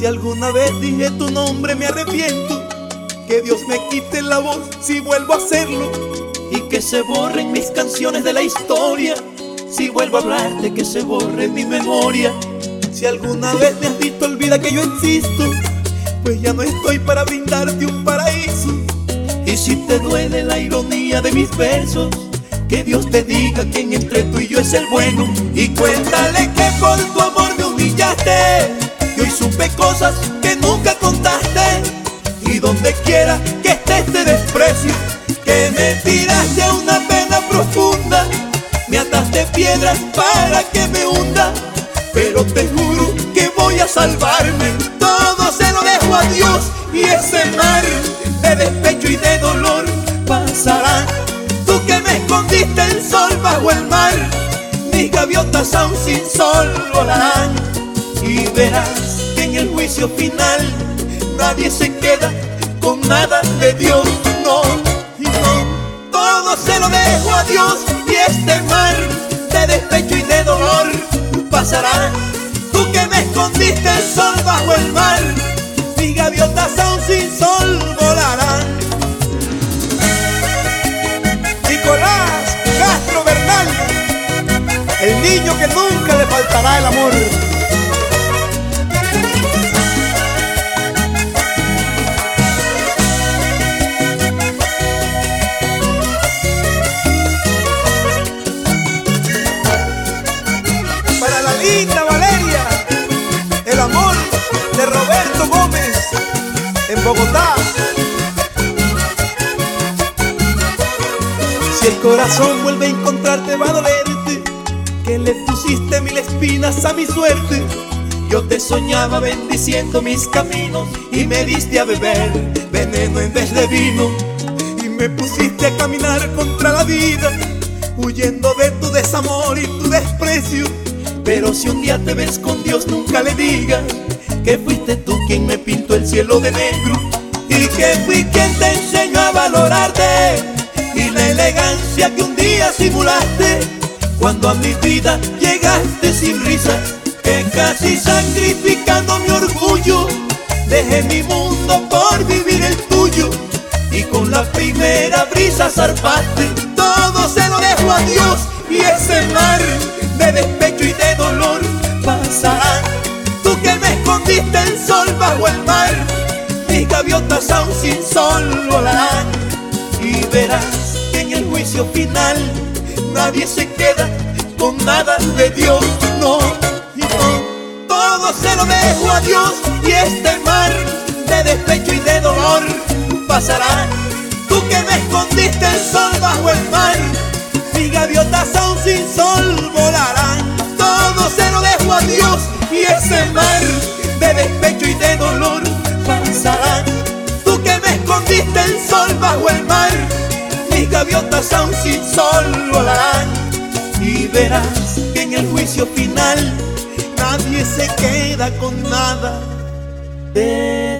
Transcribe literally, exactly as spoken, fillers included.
Si alguna vez dije tu nombre me arrepiento, que Dios me quite la voz si vuelvo a hacerlo, y que se borren mis canciones de la historia. Si vuelvo a hablarte, que se borre mi memoria. Si alguna vez me has dicho olvida que yo existo, pues ya no estoy para brindarte un paraíso. Y si te duele la ironía de mis versos, que Dios te diga quién entre tú y yo es el bueno. Y cuéntale que por tu amor me humillaste, y hoy supe cosas que nunca contaste. Y donde quiera que esté este desprecio, que me tiraste a una pena profunda, me ataste piedras para que me hunda. Pero te juro que voy a salvarme, todo se lo dejo a Dios. Y ese mar de despecho y de dolor pasará. Tú que me escondiste el sol bajo el mar, mis gaviotas aún sin sol volarán. Y verás que en el juicio final nadie se queda con nada de Dios, no, no. Todo se lo dejo a Dios. Y este mar de despecho y de dolor pasará. Tú que me escondiste el sol bajo el mar, mis gaviotas aún sin sol volarán. Nicolás Castro Bernal, el niño que nunca le faltará el amor. Para la linda Valeria, el amor de Roberto Gómez en Bogotá. Si el corazón vuelve a encontrarte va a dolerte, que le pusiste mil espinas a mi suerte. Yo te soñaba bendiciendo mis caminos y me diste a beber veneno en vez de vino. Y me pusiste a caminar contra la vida, huyendo de tu desamor y tu desprecio. Pero si un día te ves con Dios, nunca le digas que fuiste tú quien me pintó el cielo de negro, y que fui quien te enseñó a valorarte y la elegancia que un día simulaste. Cuando a mi vida llegaste sin risa, que casi sacrificando mi orgullo dejé mi mundo por vivir el tuyo. Y con la primera brisa zarpaste, todo se lo dejo a Dios. Y ese mar de despecho y de dolor pasará. Tú que me escondiste el sol bajo el mar, mis gaviotas aún sin sol volarán. Y verás que en el juicio final nadie se queda con nada de Dios, no, no. Todo se lo dejo a Dios. Y este mar de despecho y de dolor pasará. Tú que me escondiste el sol bajo el mar, mis gaviotas aún sin sol volarán. Todo se lo dejo a Dios. Y ese mar de despecho y de dolor pasará. Tú que me escondiste el sol bajo el mar, mis gaviotas aún sin sol volarán. Y verás que en el juicio final nadie se queda con nada de